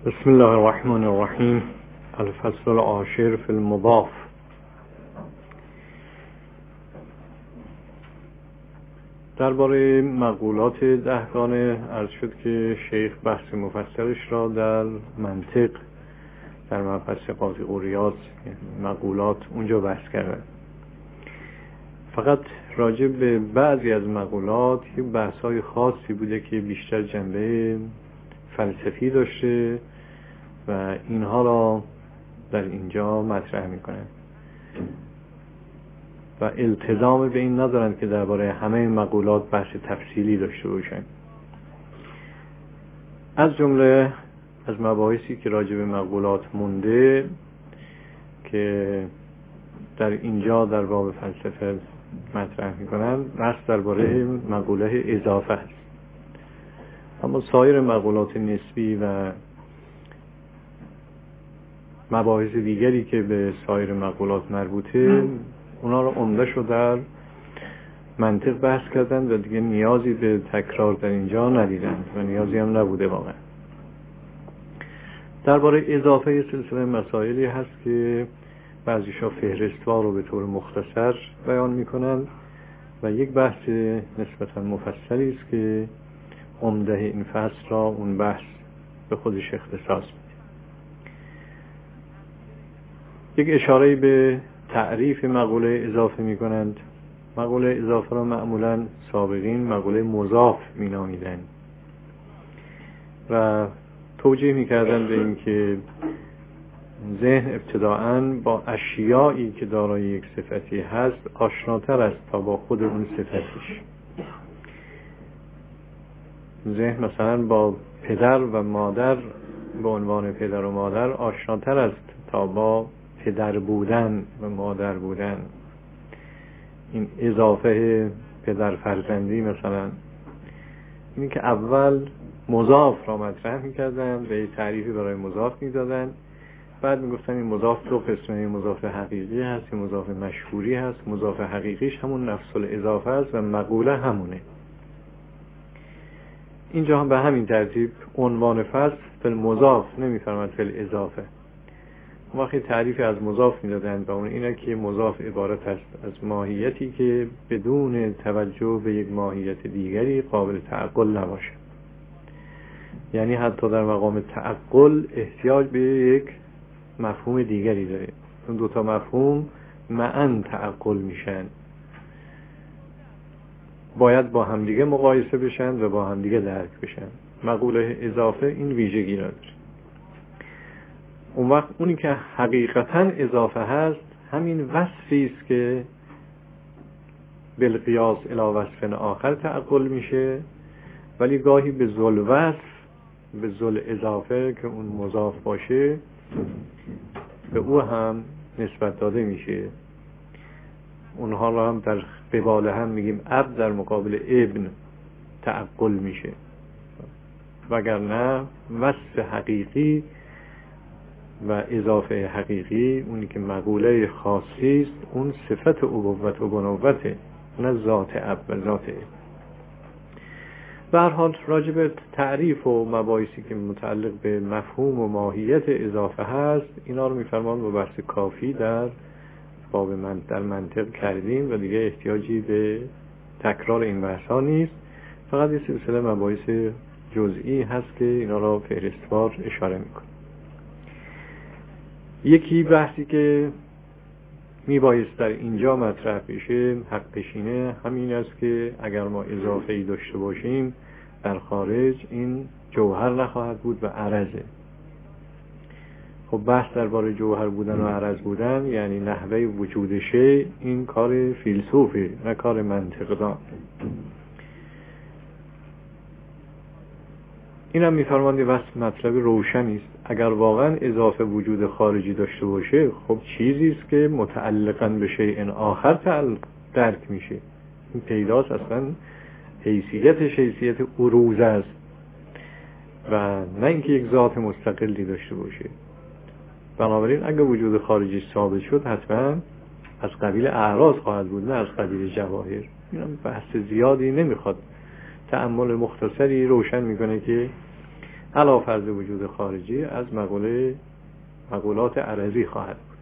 بسم الله الرحمن الرحیم. الفصل العاشر فی المضاف. درباره مقولات دهگانه عرض شد که شیخ بحث مفصلش را در منطق در مبحث قاطع و ریاض مقولات اونجا بحث کردن. فقط راجع به بعضی از مقولات یه بحث‌های خاصی بوده که بیشتر جنبه فلسفی داشته و اینها را در اینجا مطرح میکنن و التزام به این ندارن که درباره همه مقولات بحث تفصیلی داشته باشن. از جمله از مباحثی که راجع به مقولات مونده که در اینجا در باب فلسفه مطرح میکنن بحث درباره مقوله اضافه است. اما سایر مقولات نسبی و مباحث دیگری که به سایر مقولات مربوطه اونا رو عمده شو در منطق بحث کردن و دیگه نیازی به تکرار در اینجا ندیدن و نیازی هم نبوده واقعا. درباره اضافه سلسله مسائلی هست که بعضیشا فهرستوار رو به طور مختصر بیان میکنن و یک بحث نسبتا مفصلی است که عمده این فصل را اون بحث به خودش اختصاص میده. یک اشاره به تعریف مقوله اضافه می کنند. مقوله اضافه را معمولا سابقین مقوله مضاف می نامیدن و توجیه می کردن به این که ذهن ابتداءً با اشیایی که دارای یک صفتی هست آشناتر است تا با خود اون صفتش. ذهن مثلا با پدر و مادر به عنوان پدر و مادر آشناتر است تا با پدر بودن و مادر بودن. این اضافه پدر فرزندی مثلا اینی که اول مضاف را مطرح میکردن و یه تعریفی برای مضاف میدادن، بعد میگفتن این مضاف دو قسمه، این مضاف حقیقی هست، این مضاف مشهوری هست. مضاف حقیقیش همون نفس الاضافه است و مقوله همونه. اینجا هم به همین ترتیب عنوان فصل فی المضاف نمیفرماد فی الاضافه. وقتی تعریفی از مضاف میدادند و اون اینه که مضاف عبارت است از ماهیتی که بدون توجه به یک ماهیت دیگری قابل تعقل نباشه. یعنی حتی در مقام تعقل احتیاج به یک مفهوم دیگری داره. اون دوتا مفهوم معاً تعقل میشن، باید با همدیگه مقایسه بشن و با همدیگه درک بشن. مقوله اضافه این ویژگی را داره. اون وقت اونی که حقیقتاً اضافه هست همین وصفی است که بالقیاس الی وصف آخر تعقل میشه، ولی گاهی به ذل وصف به ذل اضافه که اون مضاف باشه به او هم نسبت داده میشه. اونها را هم در قبال هم میگیم اب در مقابل ابن تعقل میشه، وگرنه وصف حقیقی و اضافه حقیقی اونی که مقوله خاصی است اون صفت ابوت و بنوته، نه ذات اب و ذات اب. به هر حال راجع به تعریف و مباحثی که متعلق به مفهوم و ماهیت اضافه هست اینا رو میفرمان با بحث کافی در باب در منطق کردیم و دیگه احتیاجی به تکرار این بحث ها نیست. فقط یه سلسله مباحث جزئی هست که اینا را فهرستوار اشاره میکنه. یکی بحثی که میبایست در اینجا مطرح بشه حق پیشینه همین است که اگر ما اضافه‌ای داشته باشیم در خارج این جوهر نخواهد بود و عرضه. خب بحث درباره جوهر بودن و عرض بودن یعنی نحوه وجود شی، این کار فیلسوفی نه کار منطقدان. این هم میفرماند واسه مطلب روشنی است. اگر واقعا اضافه وجود خارجی داشته باشه خب چیزی است که متعلقاً به شیء آخر درک میشه. این پیداست، اصلا حیثیت عروض است و نه اینکه یک ذات مستقلی داشته باشه. بنابراین اگر وجود خارجی ثابت شد حتما از قبیل اعراض خواهد بود نه از قبیل جواهر. این بحث زیادی نمیخواد، تأمل مختصری روشن میکنه که علاوه فرض وجود خارجی از مقولات عرضی خواهد بود.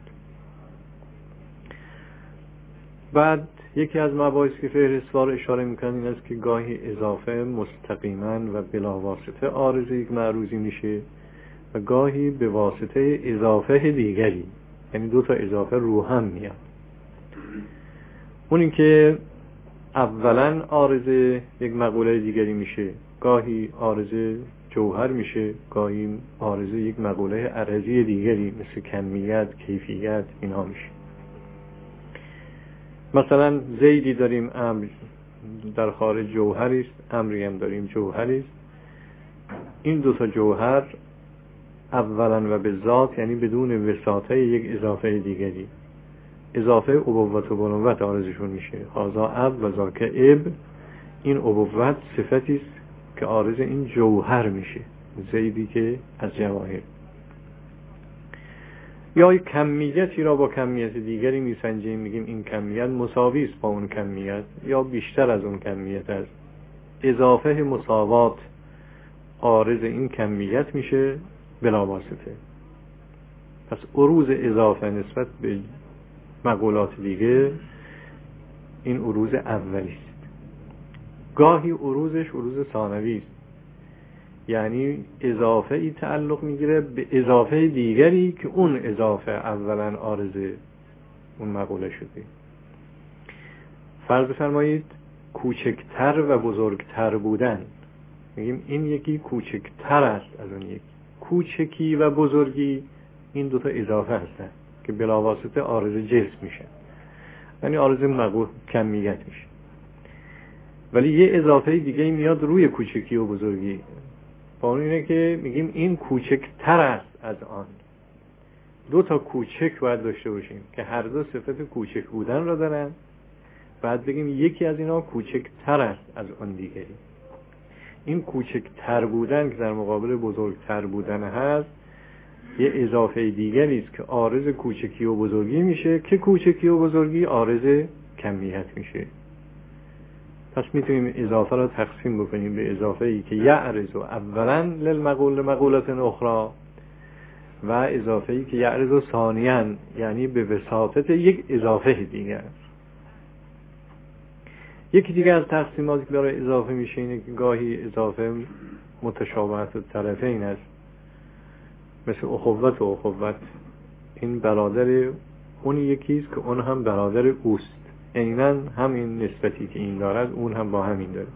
بعد یکی از مباحثی که فهرستوار اشاره میکنه این است که گاهی اضافه مستقیما و بلاواسطه عارض یک معروضی میشه و گاهی به واسطه اضافه دیگری، یعنی دو تا اضافه رو هم میاد. اون این که اولا عارض یک مقوله دیگری میشه، گاهی عارض جوهر میشه، گاهی عارض یک مقوله عرضی دیگری مثل کمیت، کیفیت، اینها میشه. مثلا زیدی داریم، امر در خارج جوهری است، امری هم داریم جوهری است. این دو تا جوهر اولا و به ذات، یعنی بدون وساطه یک اضافه دیگری، اضافه ابوت و بنوت عارضشون میشه. هذا اب و ذاک اب، این ابوت صفتی است که عارض این جوهر میشه، زیدی که از جواهر. یا یک کمیتی را با کمیت دیگری میسنجیم، میگیم این کمیت مساوی است با اون کمیت یا بیشتر از اون کمیت است. اضافه مساوات عارض این کمیت میشه بلا واسطه. پس عروض اضافه نسبت به مقولات دیگه این عروض اولی است. گاهی عروضش عروض ثانوی است، یعنی اضافه ای تعلق میگیره به اضافه دیگری که اون اضافه اولا عارض اون مقوله شده. فرض فرمایید کوچکتر و بزرگتر بودن، میگیم این یکی کوچکتر است از اون یکی. کوچکی و بزرگی این دوتا اضافه هستن که بلاواسطه عارض جنس میشن، یعنی عارض کمیت میشه. ولی یه اضافه دیگه میاد روی کوچکی و بزرگی، با اون اینه که میگیم این کوچکتر است از آن. دو تا کوچک باید داشته باشیم که هر دو صفت کوچک بودن را دارن، بعد بگیم یکی از اینا کوچکتر است از آن دیگری. این کوچکتر بودن که در مقابل بزرگتر بودن هست، یه اضافه دیگری است که عارض کوچکی و بزرگی میشه، که کوچکی و بزرگی عارض کمیت میشه. پس میتونیم اضافه را تقسیم بکنیم به اضافه ای که یعرض اولا مقولات اخرى و اضافه ای که یعرض ثانیا، یعنی به وساطت یک اضافه دیگر. یکی دیگه از تقسیماتی که برای اضافه میشه اینه که گاهی اضافه متشابهت الطرفین است، مثل اخوت و اخوت. این برادر اون یکیست که اون هم برادر اوست، عیناً همین نسبتی که این دارد اون هم با همین داره.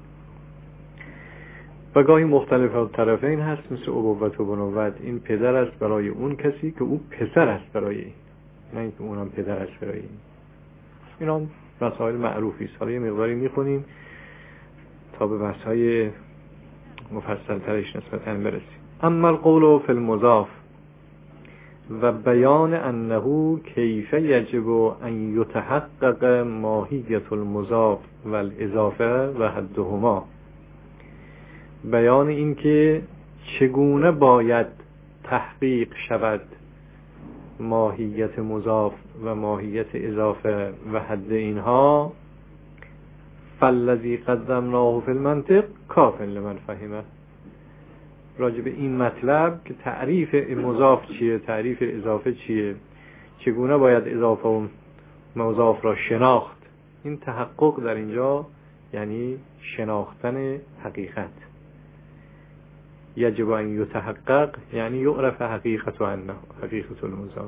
و گاهی مختلف الطرفین هست، مثل ابوت و بنوت. این پدر است برای اون کسی که او پسر است برای این، نه اینکه اون هم پدر است برای این. این هم مسائل معروفی است. حالا یه مقداری میخونیم تا به بحث‌های مفصل ترش نسبتاً برسیم. اما القول فی المضاف و بیان انه کیف یجب ان یتحقق ماهیت المضاف و الاضافه و حدهما، بیان این که چگونه باید تحقیق شود ماهیت مضاف و ماهیت اضافه و حد اینها. فالذی قدمناه فی المنطق کاف لمن فهمه. راجب این مطلب که تعریف مضاف چیه، تعریف اضافه چیه، چگونه باید اضافه و مضاف را شناخت، این تحقق در اینجا یعنی شناختن حقیقت. یجب ان یتحقق یعنی یعرف حقیقت و انه حقیقت المضاف.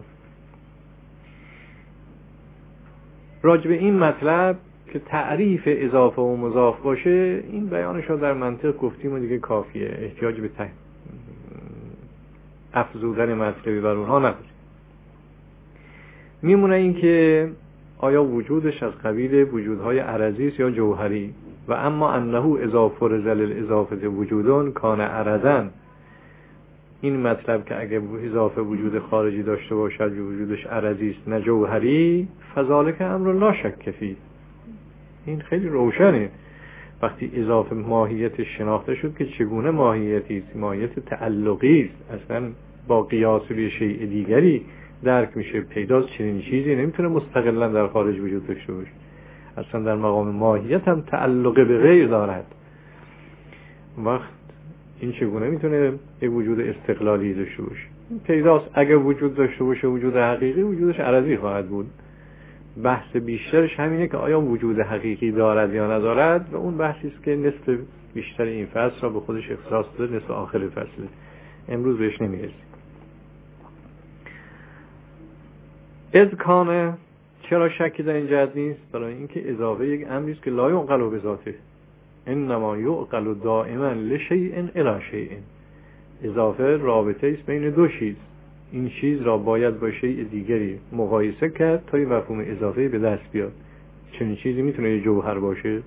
راجب این مطلب که تعریف اضافه و مضاف باشه، این بیانش رو در منطق گفتیم و دیگه کافیه، احتیاج به افزودن مطلبی بر اونها نداره. میمونه این که آیا وجودش از قبیل وجودهای عرضی است یا جوهری. و اما انه اذا فرض للاضافه وجودون کان عرضا. این مطلب که اگه اضافه وجود خارجی داشته باشد وجودش عرضی است نه جوهری، فذلک امر لا شک فیه. این خیلی روشنه. وقتی اضافه ماهیت شناخته شد که چگونه ماهیتی است، ماهیت تعلقی است، اصلا با قیاس به شیء دیگری درک میشه، پیداست چنین چیزی نمیتونه مستقلا در خارج وجود داشته باشه، اصلا در مقام ماهیت هم تعلق به غیر دارد. وقت این چگونه میتونه یک وجود استقلالی داشته باشه؟ پیداست اگر وجود داشته باشه وجود حقیقی، وجودش عرضی خواهد بود. بحث بیشترش همینه که آیا وجود حقیقی دارد یا ندارد، و اون بحثی است که نصف بیشتر این فصل را به خودش اختصاص داده، نصف آخر فصل. امروز بهش نمیرسیم. اذ کانه، چرا شکی در این جهت نیست؟ برای اینکه اضافه یک امری است که لا یعقل بذاته، انما یعقل دائما لشیء الی شیء. اضافه رابطه است بین دو چیز. این چیز را باید با شیء دیگری مقایسه کرد تا این مفهوم اضافه به دست بیاد. چنین چیزی میتونه یه جوهر باشه؟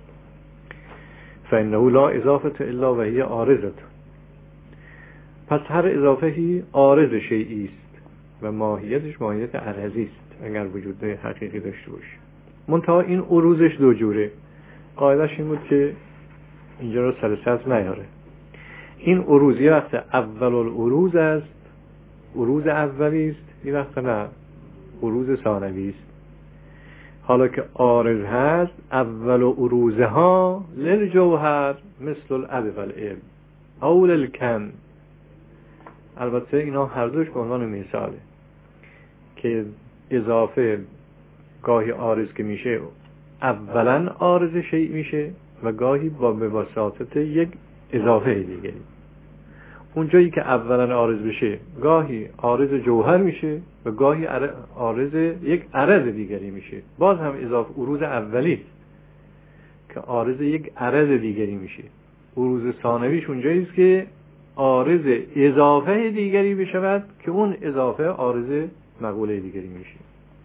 فانه لا اضافه الا وهی عارضه. پس هر اضافه‌ای عارض شیئی است و ماهیتش ماهیت عرضی است اگر وجود حقیقی داشته باشه. منتها این عروضش دو جوره. قاعدش این بود که اینجا رو سر سطح نیاره. این عروض یه وقت اول العروض است، عروض اولی است، یه وقت نه، عروض ثانوی است. حالا که عارض هست، اول عروضها للجوهر مثل الاب والعلم او للکم. البته اینا هر دوش به عنوان مثاله که اضافه گاهی عارض که میشه اولا عارض شیء میشه و گاهی با واسطه یک اضافه دیگری. اون جایی که اولا عارض بشه گاهی عارض جوهر میشه و گاهی عارض یک عرض دیگری میشه. باز هم اضافه عروض اولی که عارض یک عرض دیگری میشه. عروض ثانویش اونجایی است که عارض اضافه دیگری بشود که اون اضافه عارض مقوله دیگری میشه.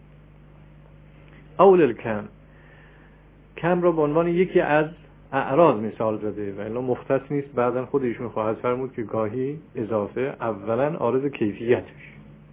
اول الکم، کم را به عنوان یکی از اعراض مثال زده و الا مختص نیست. بعداً خود ایشون خواهد فرمود که گاهی اضافه اولا عارض کیفیت میشه.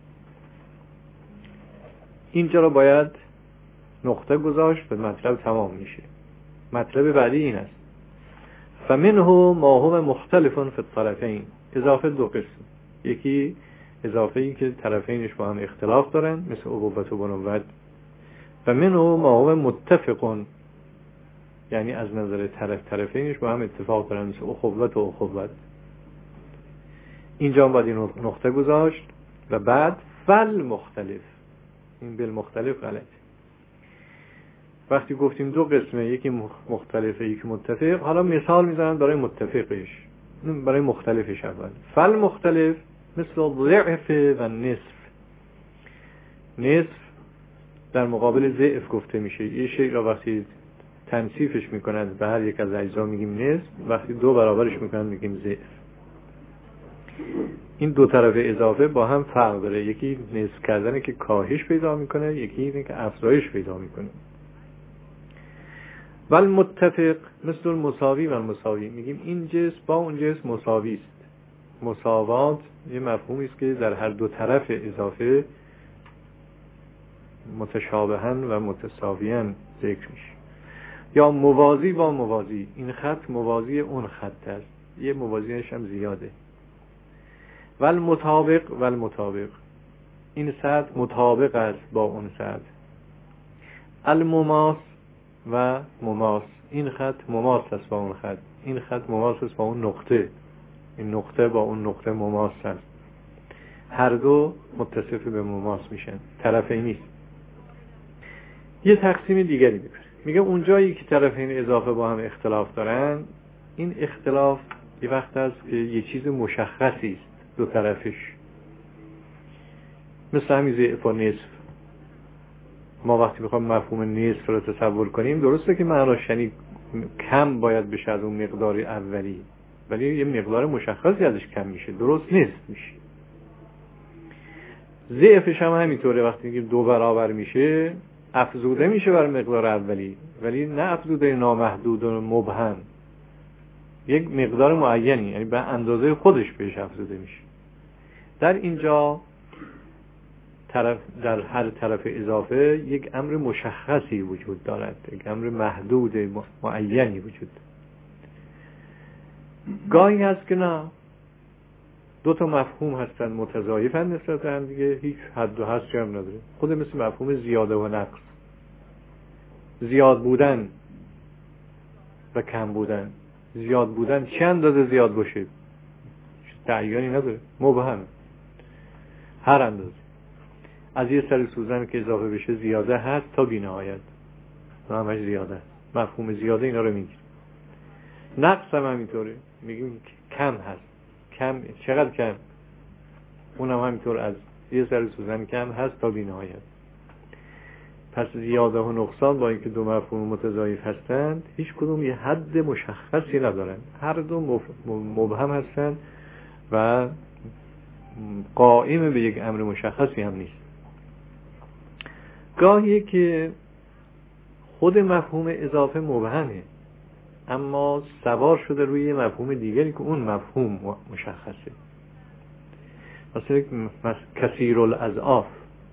اینجا را باید نقطه گذاشت و مطلب تمام میشه. مطلب بعدی این است: فمنه ما هو مختلف فی الطرفین. اضافه دو قسم. یکی اضافه ای که طرفینش با هم اختلاف دارن مثل ابوت و بنوت، و منه ما هو متفق، یعنی از نظر طرفینش با هم اتفاق دارن مثل اخوت و اخوت. اینجا باید این نقطه گذاشت و بعد فل مختلف. این بالمختلف غلط. وقتی گفتیم دو قسمه، یکی مختلفه یکی متفق، حالا مثال میزنن برای متفقش، برای مختلفش. اول فل مختلف مثل ضعف و نصف. نصف در مقابل ضعف گفته میشه. یه شیء را وقتی تنصیفش میکنند به هر یک از اجزا میگیم نصف، وقتی دو برابرش میکنند میگیم ضعف. این دو طرف اضافه با هم فرق داره. یکی نصف کردنه که کاهش پیدا میکنه، یکی اینه که افزایش پیدا میکنه. ول متفق مثل المساوی و المساوی، میگیم این جسم با اون جسم مساوی است. مساوات یه مفهومی است که در هر دو طرف اضافه متشابهن و متساویان ذکر میشه. یا موازی با موازی، این خط موازی اون خط است، یه موازیش هم زیاده. ول مطابق ول مطابق، این سطح مطابق است با اون سطح. المماس و مماس، این خط مماس است با اون خط، این خط مماس است با اون نقطه، این نقطه با اون نقطه مماس است. هر دو متصف به مماس میشن، طرفین نیست. یه تقسیم دیگری میکنه، میگه اونجایی که طرفین اضافه با هم اختلاف دارن، این اختلاف یه وقت است که یه چیز مشخصی است دو طرفش، مثل همین ضعف و نصف. ما وقتی بخوام مفهوم نصف رو تصور کنیم، درسته که معناش یعنی کم باید بشه از اون مقدار اولی، ولی یه مقدار مشخصی ازش کم میشه، درست نصف میشه. ضعفش هم همینطوره، وقتی میگیم دو برابر میشه افزوده میشه بر مقدار اولی، ولی نه افزوده نامحدود و مبهم، یک مقدار معینی، یعنی به اندازه خودش بهش افزوده میشه. در اینجا در هر طرف اضافه یک امر مشخصی وجود دارد، یک امر محدود معینی وجود. گاهی هست که نه، دو تا مفهوم هستن متضاعفن نسبت به هم دیگه، هیچ حد و حصری هم نداره. خود مثل مفهوم زیاده و نقص، زیاد بودن و کم بودن. زیاد بودن چند اندازه زیاد باشه، تعیینی نداره، مبهم، هر اندازه از یه سر سوزن که اضافه بشه زیاده هست تا بی‌نهایت، همش زیاده هست. مفهوم زیاده اینا رو میگیره. نقص هم همینطوره، میگیم کم هست. کم چقدر کم؟ اونم همینطور از یه سر سوزن کم هست تا بی‌نهایت. پس زیاده و نقصان با اینکه دو مفهوم متضاعف هستند هیچ کدوم یه حد مشخصی ندارن، هر دو مبهم هستند و قائم به یک امر مشخصی هم نیست. گاهی که خود مفهوم اضافه مبهمه اما سوار شده روی مفهوم دیگری که اون مفهوم مشخصه. مثلا کثیر الاضعاف،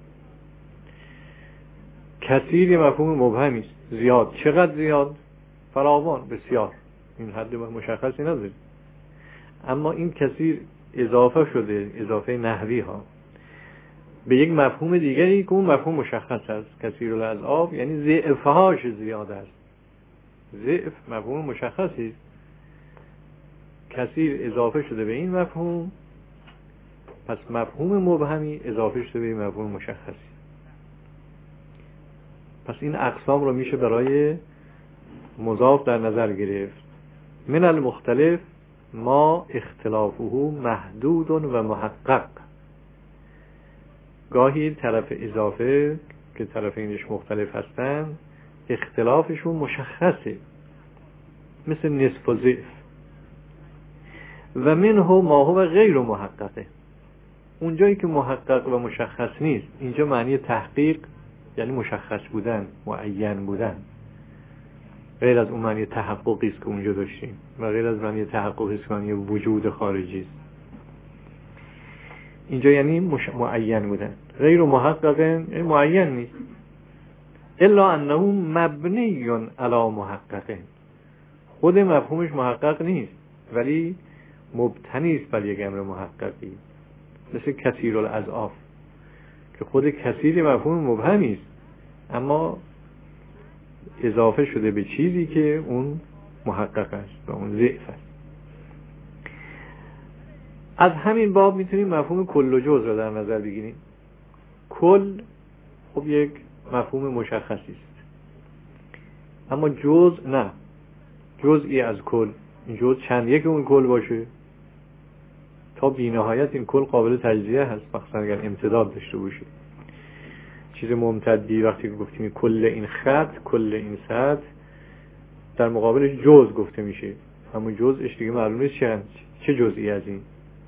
کثیر یه مفهوم مبهمی است، زیاد، چقدر زیاد؟ فراوان، بسیار، این حد مشخصی نداره. اما این کثیر اضافه شده، اضافه نحوی ها، به یک مفهوم دیگری که اون مفهوم مشخص است. کثیر الاضعاف یعنی ضعفهاش زیاد است. ضعف مفهوم مشخصی است، کثیر اضافه شده به این مفهوم، پس مفهوم مبهمی اضافه شده به این مفهوم مشخصی. پس این اقسام رو میشه برای مضاف در نظر گرفت. من المختلف ما اختلافه محدود و محقق. گاهی طرف اضافه که طرفینش مختلف هستن اختلافشون مشخصه، مثل نصف و ضعف. و منه ما هو غیر محققه، اونجایی که محقق و مشخص نیست. اینجا معنی تحقیق یعنی مشخص بودن، معین بودن، غیر از اون معنی تحققی است که اونجا داشتیم و غیر از معنی تحققی است که معنی وجود خارجی است. اینجا یعنی معین بودن. غیر محقق یعنی معین نیست، الا انه مبنی علی محقق. خود مفهومش محقق نیست ولی مبتنی است بر یک امر محققی، مثل کثیر الاضعاف که خود کثیر مفهوم مبهمی است اما اضافه شده به چیزی که اون محقق است و اون ضعف است. از همین باب میتونیم مفهوم کل و جز را در نظر بگیریم. کل خب یک مفهوم مشخصی است، اما جز نه، جزئی از کل. این جز چند یک اون کل باشه تا بی‌نهایت این کل قابل تجزیه هست، مخصوصا اگر امتداد داشته باشه. چیز ممتدی وقتی که گفتیم کل این خط، کل این سطح، در مقابلش جز گفته میشه، اما جزش دیگه معلومه چه جزئی از این.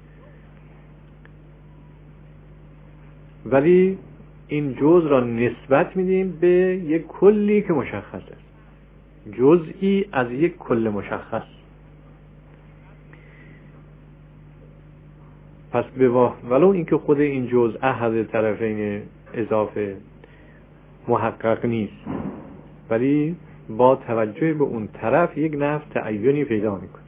ولی این جز را نسبت میدیم به یک کلی که مشخص است، جزئی از یک کل مشخص. پس ولو اینکه خود این جز احد طرفین اضافه محقق نیست، ولی با توجه به اون طرف یک نفع تعیینی پیدا میکنه.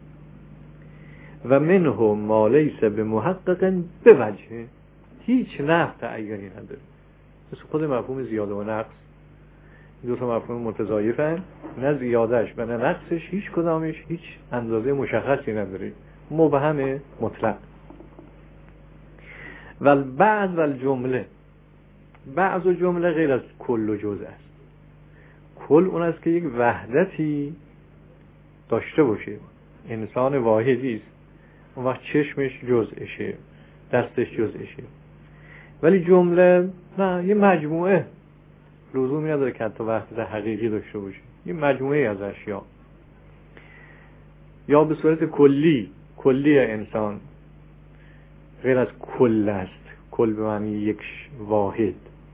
و منه ما لیس بمحقق بوجه، هیچ نفع تعیینی نداره، مثل خود مفهوم زیاده و نقص. دو تا مفهوم متضاعفن، نه زیادش و نه نقصش هیچ کدامش هیچ اندازه مشخصی نداره، مبهم مطلق. و بعض و الجمله، بعض و جمله غیر از کل و جز است. کل اون است که یک وحدتی داشته باشه، انسان واحدی است، اون وقت چشمش جزءشه، دستش جزءشه. ولی جمله نه، یه مجموعه، لزومی نداره که حتی وحدت حقیقی داشته باشه، یه مجموعه از اشیا. یا به صورت کلی انسان غیر از کل است، کل به معنی یک واحد.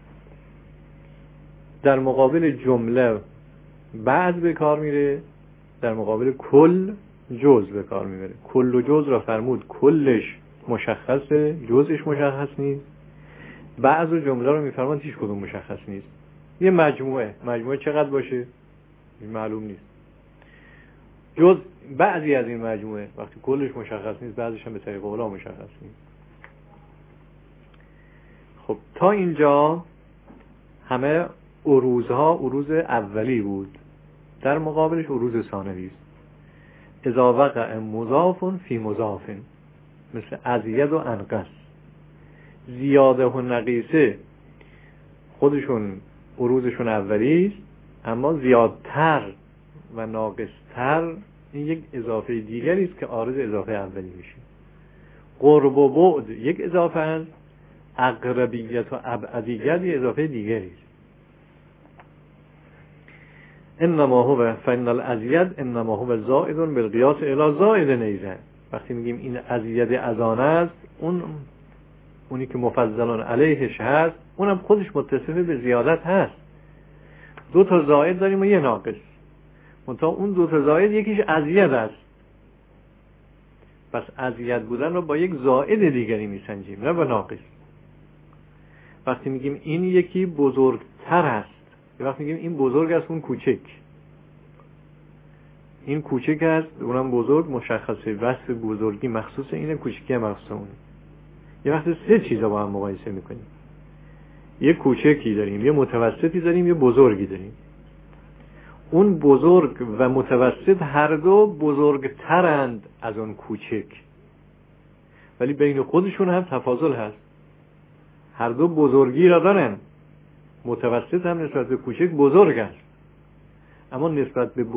در مقابل جمله بعض به کار میره، در مقابل کل جز به کار میبره. کل و جز را فرمود کلش مشخصه، جزش مشخص نیست. بعض و جمله رو میفرماد هیچ کدوم مشخص نیست، یه مجموعه چقدر باشه معلوم نیست. جز بعضی از این مجموعه وقتی کلش مشخص نیست، بعضیش هم به طریق اولا مشخص نیست. خب تا اینجا همه عروضها عروض اولی بود، در مقابلش عروض ثانوی است. اذا وقع مضاف فی مضاف، مثل ازید و انقص. زیاده و نقیصه خودشون عروضشون اولی است، اما زیادتر و ناقصتر این یک اضافه دیگری است که عارض اضافه اولی میشه. قرب و بعد یک اضافه است، اقربیت و ابعدیت یک اضافه دیگری است. انما هو فإن الازید انما هو زائد بالقیاس الی زائد نیزن. وقتی میگیم این ازید از آن است، اونی که مفضلون علیهش هست، اونم خودش متصف به زیادت هست. دو تا زائد داریم و یه ناقص، منتها اون دو تا زائد یکیش ازید است، پس ازید بودن رو با یک زائد دیگری میسنجیم، نه با ناقص. وقتی میگیم این یکی بزرگتر است، وقتی میگیم این بزرگ است اون کوچک، این کوچک است اونم بزرگ، مشخصه وصف بزرگی مخصوص اینه، کوچکی مخصوص اونه. یه وقت سه چیزا با هم مقایسه میکنیم، یه کوچکی داریم، یه متوسطی داریم، یه بزرگی داریم. اون بزرگ و متوسط هر دو بزرگترند از اون کوچک، ولی بین خودشون هم تفاضل هست، هر دو بزرگی را دارن. متوسط هم نسبت به کوچک بزرگ است، اما نسبت به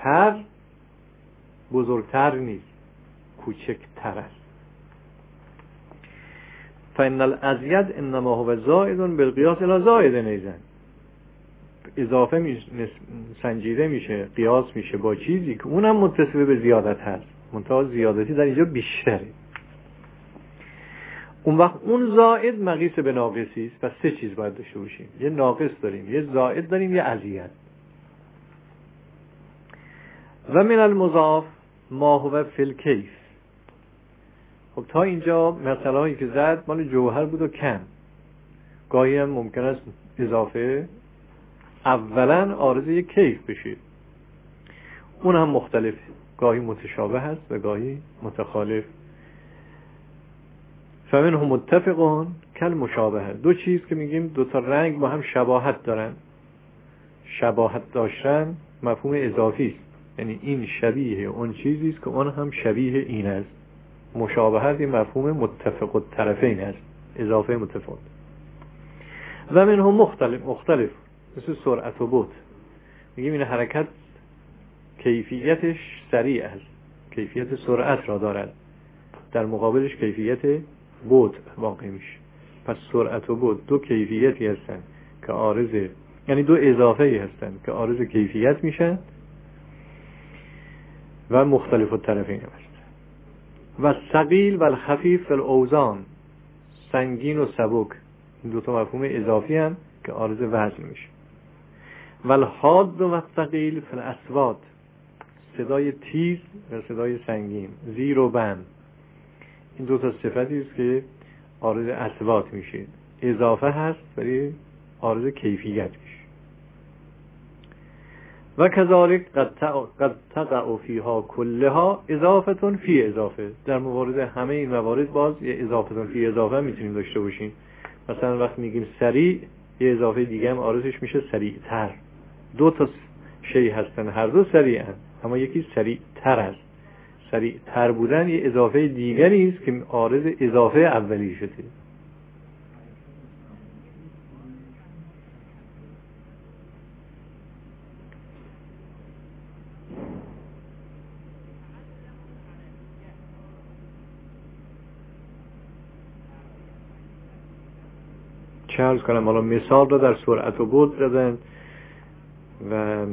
بزرگتر نیست، کوچکتر است. فإن الازید انما هو زائد بالقیاس الی زائد نیزن. اضافه سنجیده میشه، قیاس میشه با چیزی که اونم متصف به زیادت هست، منتها زیادتی در اینجا بیشتره. اون وقت اون زائد مقیس به ناقصی است. پس سه چیز باید داشته باشیم، یه ناقص داریم، یه زائد داریم، یه ازید. و من المضاف ما هو فی الکیف. خب تا اینجا مثلا هایی که زد مال جوهر بود و کم. گاهی هم ممکن است اضافه اولا عارض یک کیف بشه، اون هم مختلف، گاهی متشابه هست و گاهی متخالف. فمنهم متفقون کل مشابهه. دو چیز که میگیم دو تا رنگ با هم شباهت دارن، شباهت داشتن مفهوم اضافی است، یعنی این شبیه اون چیزی است که اون هم شبیه این است. مشابهت این مفهوم متفق الطرفین است، اضافه متفق. و منهم مختلف مثل سرعت و بطء. میگیم این حرکت کیفیتش سریع است، کیفیت سرعت را دارد، در مقابلش کیفیت بطء واقع میشه. پس سرعت و بطء دو کیفیتی هستن که عارض، یعنی دو اضافه‌ای هستن که عارض کیفیت میشن و مختلف الطرفین هست. و ثقیل و الخفیف فی الاوزان، سنگین و سبک، این دو تا مفهوم اضافی هستن که عارض وزن میشه. و الحاد و ثقیل فی الاصوات، صدای تیز و صدای سنگین، زیر و بم، این دو تا صفتی است که عارض اصوات میشه، اضافه هست ولی عارض کیفیت میشه. و کذالک قد تقع فیها کلها اضافه فی اضافه. در موارد همه این موارد باز یه اضافه فی اضافه میتونیم داشته باشیم. مثلا وقتی میگیم سریع، یه اضافه دیگه هم عارضش میشه سریعتر. دو تا شی هستن هر دو سریعن، اما یکی سریعتر است. سریعتر بودن یه اضافه دیگری است که عارض اضافه اولی شده. چه عرض کنم، حالا مثال رو در سرعت و بعد زدن و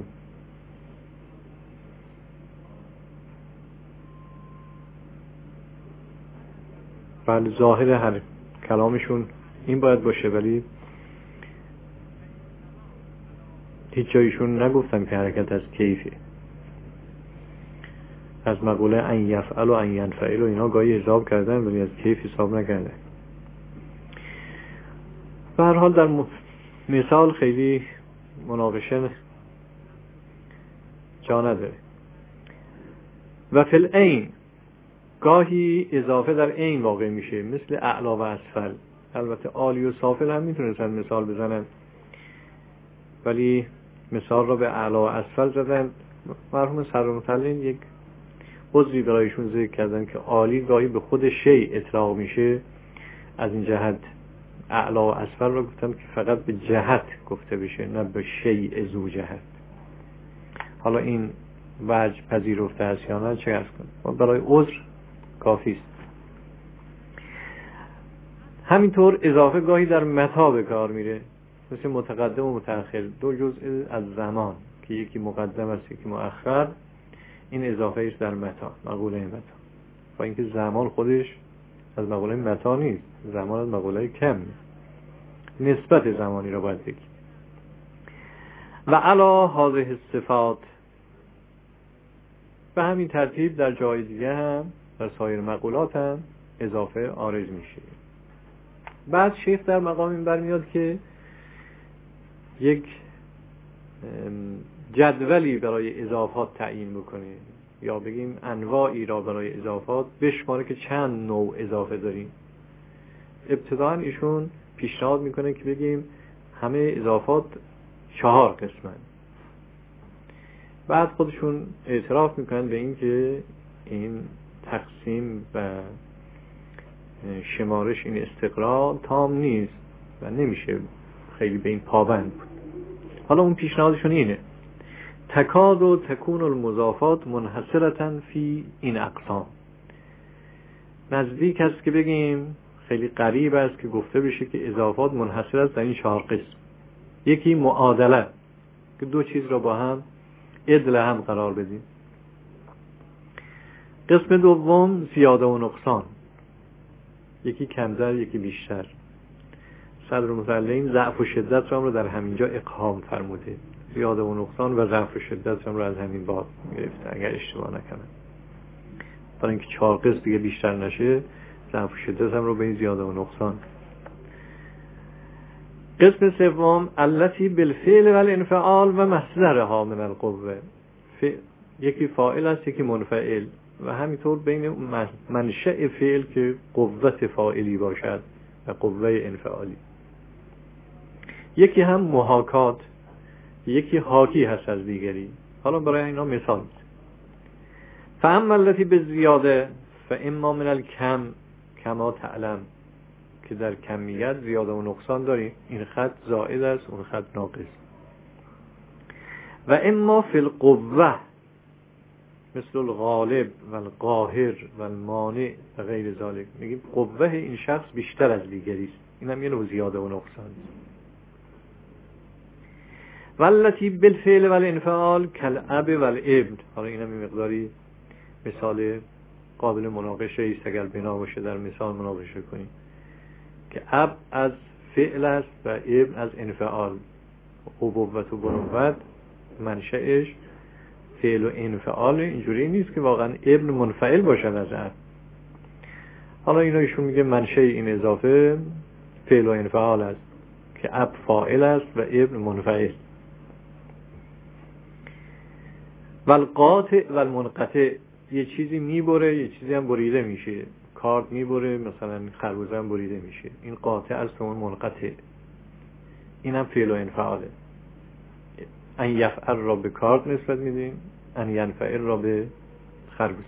بله ظاهر هر کلامشون این باید باشه، ولی هیچ جایشون نگفتن که حرکت از کیفه. از مقوله ان یفعل و ان ینفعل و اینا گاهی حساب کردن ولی از کیف حساب نکردن. به هر حال در مثال خیلی مناقشه جا نداره. و فی العین، گاهی اضافه در عین واقع میشه، مثل اعلا و اسفل. البته عالی و سافل هم میتونستن مثال بزنن، ولی مثال را به اعلا و اسفل زدن. مرحوم سرمطلعین یک عذری برایشون ذکر کردن که عالی گاهی به خود شیء اطلاق میشه. از این جهت اعلی و اسفل رو گفتم که فقط به جهت گفته بشه، نه به شیء ذو جهت. حالا این وجه پذیرفته است یا نه چه عرض کنم، برای عذر کافی است. همینطور اضافه گاهی در متا به کار میره، مثل متقدم و متأخر، دو جزء از زمان که یکی مقدم است یکی مؤخر. این اضافه است در متا، مقوله متا، با اینکه زمان خودش از مقوله متا نیست، زمان از مقوله کم نیست. نسبت زمانی را باید بگیم. و علا هذه الصفات، به همین ترتیب در جای دیگه هم در سایر مقولات هم اضافه عارض میشه. بعد شیخ در مقام این برمیاد که یک جدولی برای اضافات تعیین بکنه، یا بگیم انواعی را برای اضافات بشماره که چند نوع اضافه داریم. ابتداً ایشون پیشنهاد میکنه که بگیم همه اضافات 4 قسمن. بعد خودشون اعتراف میکنن به این که این تقسیم و شمارش، این استقرار تام نیست و نمیشه خیلی به این پابند بود. حالا اون پیشنهادشون اینه: تکاد و تکون المضافات منحصرتاً فی این اقسام. نزدیک است که بگیم، خیلی قریب است که گفته بشه که اضافات منحصر است در این 4 قسم. یکی معادله، که دو چیز را با هم عدل هم قرار بدیم. قسم دوم زیاده و نقصان، یکی کمتر یکی بیشتر. صدر مطلعین ضعف و شدت را در همینجا اقهام فرموده، زیاده و نقصان و ضعف و شدت را از همین باب گرفته اگر اشتباه نکنم. برای اینکه 4 قسم دیگه بیشتر نشه، ضعف و شدت هم رو به این زیاده و نقصان. قسم سوم التی بالفعل و الانفعال و مصدرها من القوه، یکی فاعل است یکی منفعل، و همینطور بین منشأ فعل که قوت فاعلی باشد و قوه انفعالی. یکی هم محاکات، یکی حاکی هست از دیگری. حالا برای اینا مثال: فاما التی بالزیاده فاما من الکم کما تعلم، که در کمیت زیاده و نقصان داریم، این خط زائد است اون خط ناقص. و اما فی القوه مثل الغالب و القاهر و المانع و غیر ذالک، میگیم قوه این شخص بیشتر از دیگری است، این هم یه نوع زیاده و نقصان است. والتی بالفعل و الانفعال کالاب و الابن، حالا این هم مقداری مثال قابل مناقشه است، اگر بنا باشه در مثال مناقشه کنیم، که اب از فعل است و ابن از انفعال. ابوت و بنوت منشأش فعل و انفعال، اینجوری نیست که واقعا ابن منفعل باشد از اب. حالا اینا ایشون میگه منشأ این اضافه فعل و انفعال است که اب فاعل است و ابن منفعل. والقاطع والمنقطع، یه چیزی میبره یه چیزی هم بریده میشه. کارد میبره، مثلا خربوزه هم بریده میشه، این قاطع است و اون منقطع. این هم فعل و انفعاله. ان یفعل را به کارد نسبت میدیم، ان ینفعل را به خربوزه.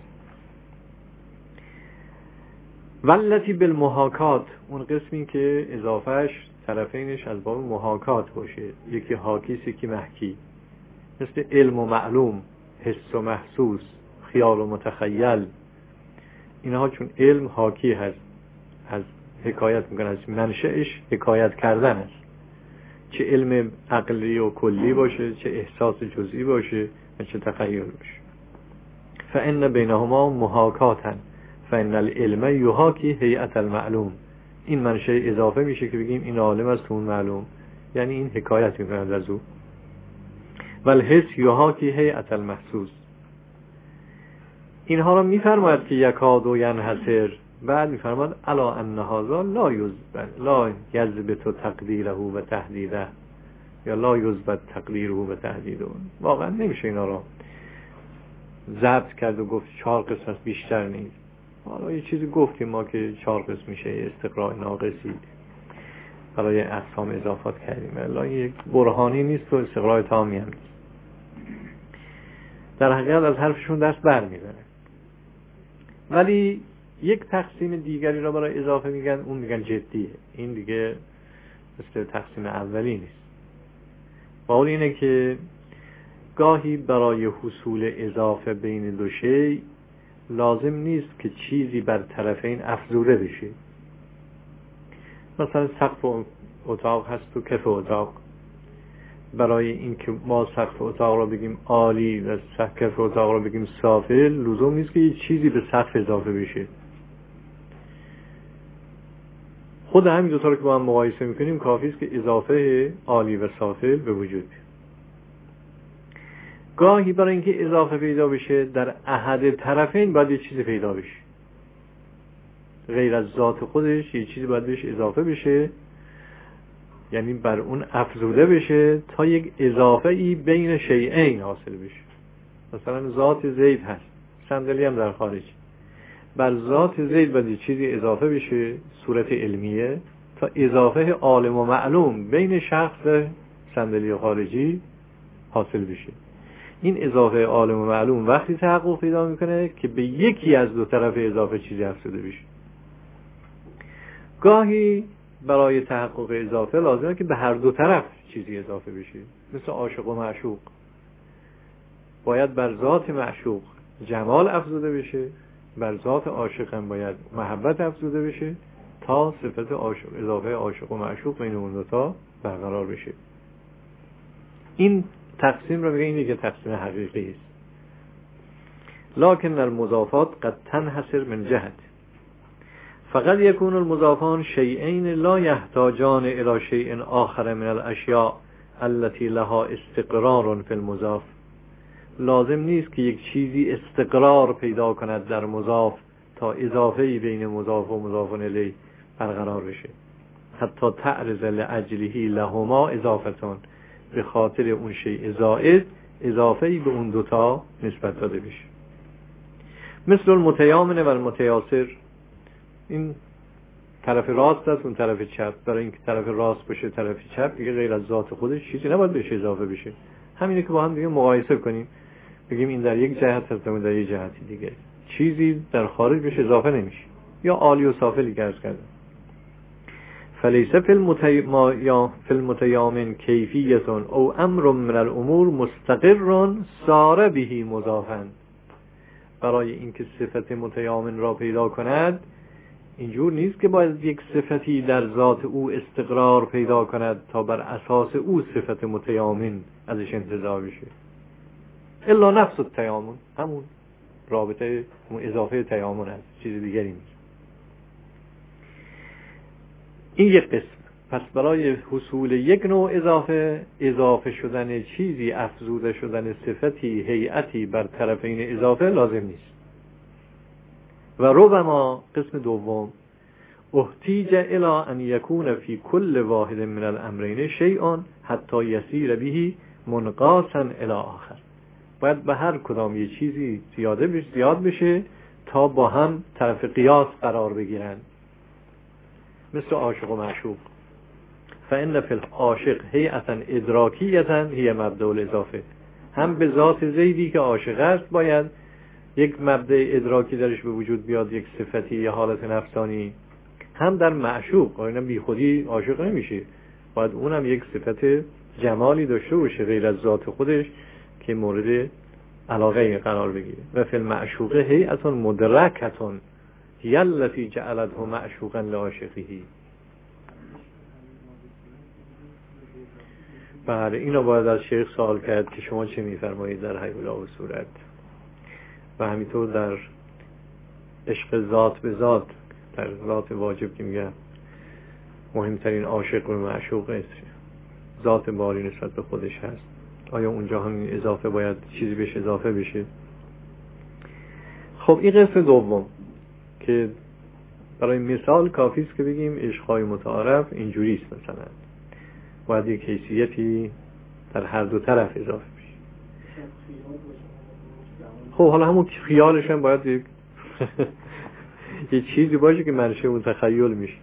والتی بالمحاکات، اون قسمی که اضافهش طرفینش از باب محاکات باشه، یکی حاکیست یکی محکی، مثل علم و معلوم، حس و محسوس، خیال و متخیل. اینها چون علم حاکی هست، از حکایت میکنه، از منشأش حکایت کردن است، چه علم عقلی و کلی باشه، چه احساس جزئی باشه و چه تخیل باشه. فإن بینهما محاکاتا فإن العلم یحاکی هیئت المعلوم. این منشأ اضافه میشه که بگیم این عالم است اون معلوم، یعنی این حکایت میکنه از او. والحس یحاکی هیئت المحسوس. اینها را میفرماید که یکاد و ینحصر، بعد میفرماید الا ان هذا لا یضبط تقدیره و تحدیده، یا لا یضبط تقدیره و تحدیده. واقعا نمیشه اینا را ضبط کرد و گفت 4 قسم است بیشتر نیست. حالا یه چیزی گفتیم ما که 4 قسم میشه، استقراء ناقصی برای اقسام اضافات کردیم، الا یک برهانی نیست و استقراء تامی هم نیست. در حقیقت از حرفشون دست بر میبره. ولی یک تقسیم دیگری را برای اضافه میگن، اون میگن جدیه. این دیگه مثل تقسیم اولی نیست. قول اینه که گاهی برای حصول اضافه بین دو شی لازم نیست که چیزی بر طرفین افزوده بشه. مثلا سقف اتاق هست و کف اتاق. برای اینکه ما سقف اتاق را بگیم عالی و کف اتاق را بگیم سافل، لزوم نیست که یه چیزی به سقف اضافه بشه. خود همین دوتا رو که با هم مقایسه میکنیم کافی است که اضافه عالی و سافل به وجود بیاد. گاهی برای اینکه اضافه پیدا بشه در احد طرفین باید یه چیزی پیدا بشه، غیر از ذات خودش یه چیزی باید بهش اضافه بشه، یعنی بر اون افزوده بشه تا یک اضافه ای بین شیئین حاصل بشه. مثلا ذات زید هست، صندلی هم در خارج، بر ذات زید باید یه چیزی اضافه بشه صورت علمیه تا اضافه عالم و معلوم بین شخص صندلی خارجی حاصل بشه. این اضافه عالم و معلوم وقتی تحقق پیدا میکنه که به یکی از دو طرف اضافه چیزی افزوده بشه. گاهی برای تحقق اضافه لازمه که به هر دو طرف چیزی اضافه بشه، مثل عاشق و معشوق. باید بر ذات معشوق جمال افزوده بشه، بر ذات عاشق هم باید محبت افزوده بشه تا صفت اضافه عاشق و معشوق بین اون دو تا برقرار بشه. این تقسیم رو میگه این دیگه تقسیم حقیقی است. لکن المضافات قد تنحصر من جهت، فقط یکون المضافان شیئین لا یحتاجان الی شیء آخر من الاشیاء التي لها استقرار فی المضاف. لازم نیست که یک چیزی استقرار پیدا کند در مضاف تا اضافه‌ای بین مضاف و مضاف الیه برقرار بشه. حتی تعرض لاجله لهما اضافتون، به خاطر اون شیء زائد اضافه‌ای به اون دوتا نسبت داده بشه. مثل المتیامن و المتیاسر، این طرف راست است اون طرف چپ. برای اینکه طرف راست باشه طرف چپ دیگه غیر از ذات خودش چیزی نباید بهش اضافه بشه. همینه که با هم دیگه مقایسه کنیم، بگیم این در یک جهت هست اون در یک جهتی دیگه، چیزی در خارج بهش اضافه نمیشه. یا عالی و سافلی که عرض کردم. فلیس فی المتیامن کیفیتون او امر من الامور مستقر صار به مضافا. برای اینکه صفت متیامن را پیدا کند اینجور نیست که باید یک صفتی در ذات او استقرار پیدا کند تا بر اساس او صفت متیامن ازش انتزاع بشه. الا نفس التیامن، همون رابطه اون اضافه تیامن هست، چیز دیگری نیست. این یک قسم. پس برای حصول یک نوع اضافه شدن چیزی، افزوده شدن صفتی، هیئتی بر طرفین اضافه لازم نیست. و ربما قسم دوم احتیج الى ان یکون فی کل واحد من الامرین شیء حتی یسیر به منقاسا الی آخر. باید به هر کدام یه چیزی زیاد بشه تا با هم طرف قیاس قرار بگیرن. مثل عاشق و معشوق. فإن فی العاشق هیئتا ادراکیتا هی مبدأ الاضافه. هم به ذات زیدی که عاشق است باید یک مبدأ ادراکی درش به وجود بیاد، یک صفتی یا حالت نفسانی. هم در معشوق، اینا بی خودی عاشق نمیشه، باید اونم یک صفت جمالی داشته باشه غیر از ذات خودش که مورد علاقه قرار بگیره. و فی المعشوقه هیئتا مدرکتا هی التي جعلته معشوقا لعاشقه. بله، اینو باید از شیخ سوال کرد که شما چه میفرمایید در حی الله و صورت، و همینطور در عشق ذات به ذات، در ذات واجب که میگه مهمترین عاشق و معشوق است، ذات باری نسبت به خودش هست. آیا اونجا هم اضافه باید چیزی بهش اضافه بشه؟ خب این قسم دوم که برای مثال کافی است که بگیم عشق‌های متعارف اینجوری است، مثلا باید یک حیثیتی در هر دو طرف اضافه بشه. خب حالا همون خیالش هم باید یک یه چیزی باشه که منشه اون تخیل میشه.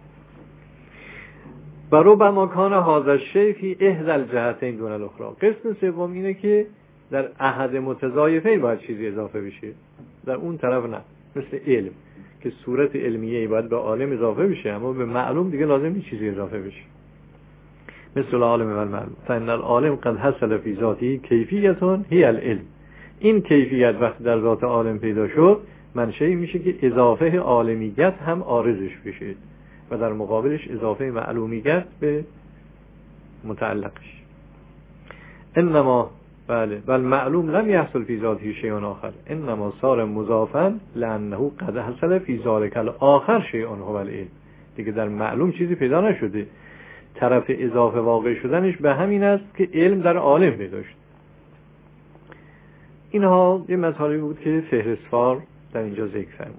برو به مکان هذا شیفی احدى الجهتین دون الاخرى. قسم سوم اینه که در احد متضایفین باید چیزی اضافه بشه، در اون طرف نه. مثل علم که صورت علمیه باید به عالم اضافه بشه، اما به معلوم دیگه لازم نیست چیزی اضافه بشه. مثل العالم و المعلوم فإن العالم قد حصل فی ذاته کیفیت هی العلم. این کیفیت وقتی در ذات عالم پیدا شد منشأ میشه که اضافه عالمیت هم عارضش بشه و در مقابلش اضافه معلومیت به متعلقش. انما بله بل معلوم لم يحصل فی ذاته شیء آخر انما صار مضافا لانه قد حصل فی ذلک الاخر شیء هو العلم. دیگه در معلوم چیزی پیدا نشده، طرف اضافه واقع شدنش به همین است که علم در عالم پیدا شد. اینها یه مطالبی بود که فهرستوار در اینجا ذکر فرمود.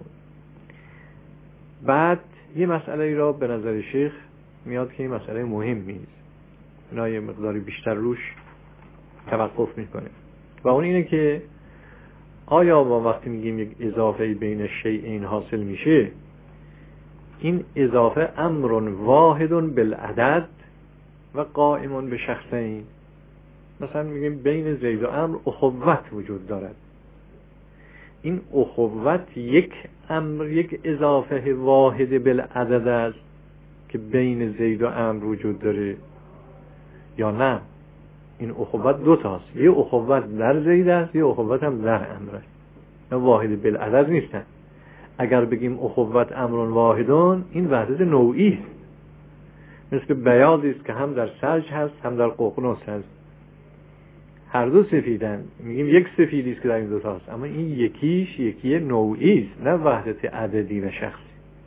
بعد یه مسئله را به نظر شیخ میاد که این مسئله مهمی است، اینا یه مقداری بیشتر روش توقف میکنه و اون اینه که آیا ما وقتی میگیم یک اضافه بین شیئین حاصل میشه، این اضافه امر واحد بالعدد و قائم به شخصین. مثلا میگیم بین زید و عمرو اخوت وجود دارد، این اخوت یک امر، یک اضافه واحد بالعدد است که بین زید و عمرو وجود داره، یا نه این اخوت دو تاست، یه اخوت در زید است، یه اخوت هم در عمرو است، نه واحد بالعدد نیستن. اگر بگیم اخوت امر واحدون، این وحدت نوعی است، مثل بیاضی است که هم در سرج هست هم در ققنوس هست، هر دو سفیدن، میگیم یک سفیدی است که در این دو تاست، اما این یکی نوعی است، نه وحدت عددی و شخصی.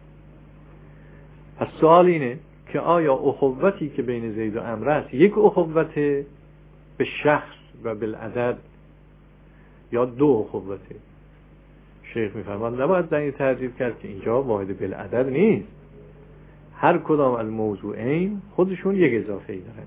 پس سوال اینه که آیا اخوتی که بین زید و عمرو است یک اخوت به شخص و بالعدد یا دو اخوته؟ شیخ میفرماند نباید در این ترتیب کرد که اینجا واحد بالعدد نیست، هر کدام از موضوعین خودشون یک اضافه ای دارن.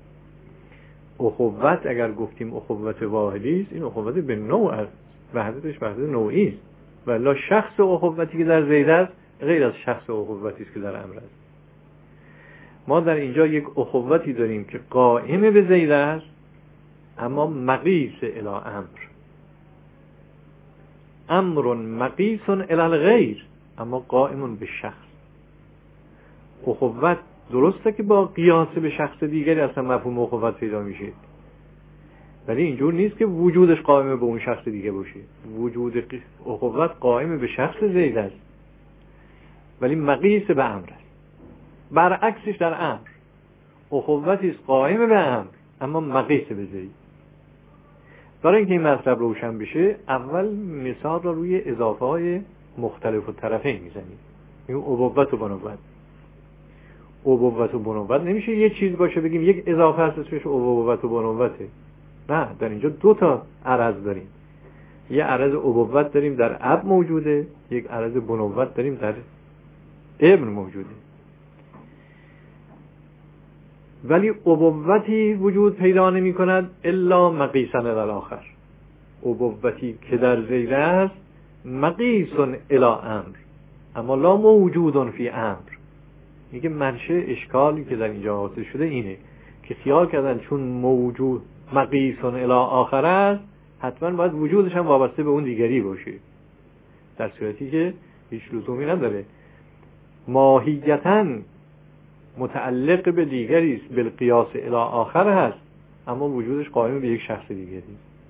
اخوت اگر گفتیم اخوت واحدی است، این اخوت به نوع است، وحدتش وحدت نوعی است، ولی شخص اخوتی که در زید است غیر از شخص اخوتی است که در عمرو است. ما در اینجا یک اخوتی داریم که قائم به زید است اما مقیس الی عمرو، امر مقیس الی الغیر اما قائم به شخص. اخوت درسته که با قیاس به شخص دیگری اصلا مفهوم اخوت پیدا میشه، ولی اینجور نیست که وجودش قائم به اون شخص دیگه باشه. وجود اخوت قائم به شخص زید است ولی مقیس به عمرو است. برعکسش در عمرو اخوتی است قائم به عمرو اما مقیس به زید. برای اینکه این مطلب روشن بشه اول مثال را روی اضافه های مختلف الطرفین میزنیم. این ابوت و بنوت، ابوت و بنوت نمیشه یه چیز باشه بگیم یک اضافه هست اسمش ابوت و بنوته، نه، در اینجا دو تا عرض داریم، یه عرض ابوت داریم در اب موجوده، یک عرض بنوت داریم در ابن موجوده، ولی ابوتی وجود پیدا نمی کند الا مقیسا الی الاخر. ابوتی که در زید است مقیس الی عمرو اما لا موجود فی عمرو. میگه منشأ اشکالی که در اینجا حاصل شده اینه که خیال کردن چون موجود مقیس الی آخر است حتما باید وجودش هم وابسته به اون دیگری باشه، در صورتی که هیچ لزومی نداره. ماهیتاً متعلق به دیگری است، بالقیاس الی آخر هست اما وجودش قائم به یک شخص دیگری.